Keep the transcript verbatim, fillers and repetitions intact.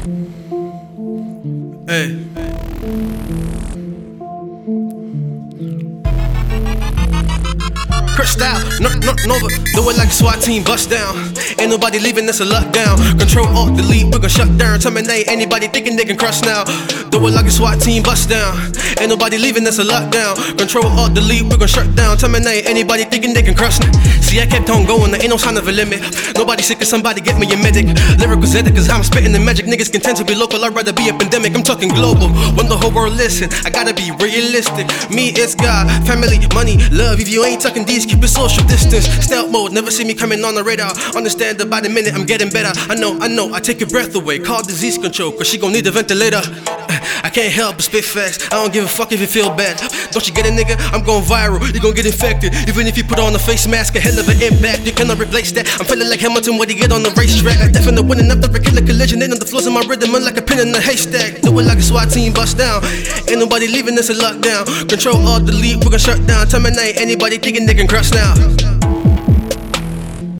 Hey. Crush style, no, no, Nova, do it like a SWAT team, bust down. Ain't nobody leaving, that's a lockdown. Control, alt, delete, we gon' shut down. Terminate anybody thinking they can crush now. Do it like a SWAT team, bust down. Ain't nobody leaving, that's a lockdown. Control, alt, delete, we gon' shut down. Terminate anybody thinking they can crush now. See, I kept on going, there ain't no sign of a limit. Nobody sick, somebody get me a medic. Lyrical zedek, cause I'm spitting the magic. Niggas content to be local, I'd rather be a pandemic. I'm talking global, when the whole world listen. I gotta be realistic. Me, it's God, family, money, love. If you ain't talking these, keep it social distance. Stealth mode, never see me coming on the radar. Understand that by the minute I'm getting better. I know, I know, I take your breath away. Call disease control, cause she gon' need a ventilator. I can't help but spit fast. I don't give a fuck if you feel bad. Don't you get it, nigga? I'm going viral, you gon' get infected. Even if you put on a face mask, a hell of an impact. You cannot replace that. I'm feeling like Hamilton when he get on the racetrack. I definitely winning after a killer collision. Ain't on the floors of my rhythm, I'm like a pin in a haystack. Do it like a SWAT team, bust down. Ain't nobody leaving, this a lockdown. Control, alt, delete, we gon' shut down. Terminate anybody thinking they can crush now.